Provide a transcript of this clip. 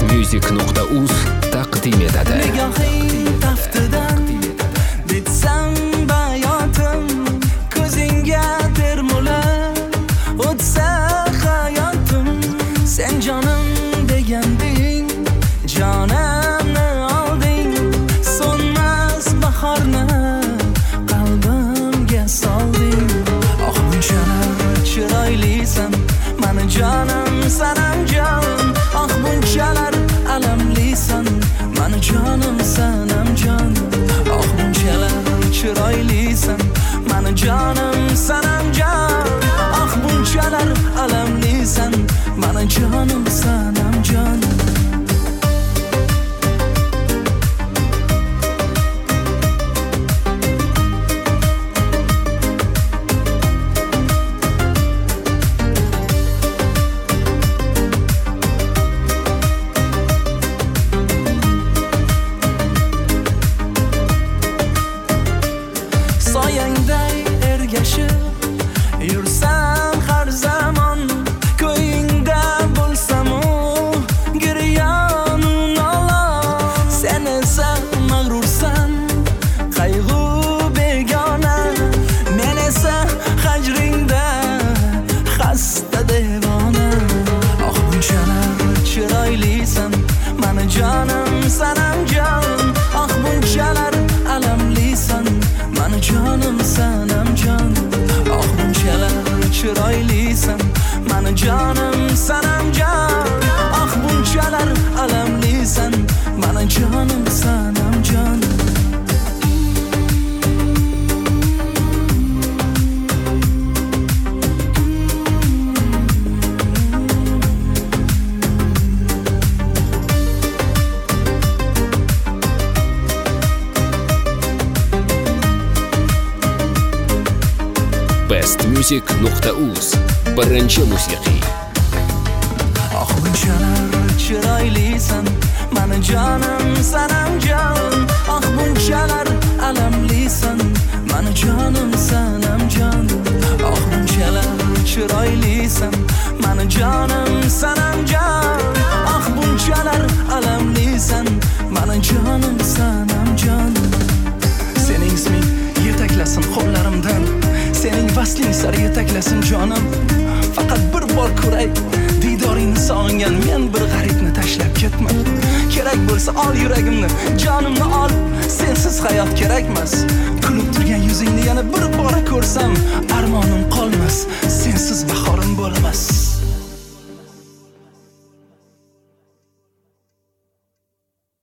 bestmusic.uz taqdim etadi. Nigohing taftidan bitsam bayotim, ko'zingga termulib o'tsa hayotim. Sen jonim deganding, jonimni olding, so'nmas bahorni qalbimga solding. Oh bunchalar chiroylisan, mani jonim sanam jon. Oh bunchalar alamlisan, mani jonim sanam jon. Oh bunchalar chiroylisan, mani jonim sanam jon. Oh bunchalar alamlisan, mani jonim sanam jon. Soyangday ergashib yursam har zamon, ko'yingda bo'lsam-u giryonu nolon. Sen esa mag'rursan, qayg'u begona, men esa hajringda xasta devona. Oh bunchalar chiroylisan, mani jonim sanam jon. Oh bunchalar alamlisan, mani jonim sanam jon. Oh bunchalar chiroylisan, mani jonim sanam jon. Oh bunchalar alamlisan, mani jonim sanam jon. bestmusic.uz birinchi musiqiy. Oh bunchalar chiroylisan, mani jonim sanam jon. Oh bunchalar alamlisan, mani jonim sanam jon. Oh bunchalar chiroylisan, mani jonim sanam jon. Oh bunchalar alamlisan, mani jonim sanam jon. Sening isming yetaklasin qo'llarimdan, sening vasling sari yetaklasin jonim. Faqat bir bor ko'ray didoringni, sog'ingan men bir g'aribni tashlab ketma. Kerak bo'lsa ol yuragimni, jonimni ol, sensiz hayot kerakmas. Kulib turgan yuzingni yana bir bora ko'rsam, armon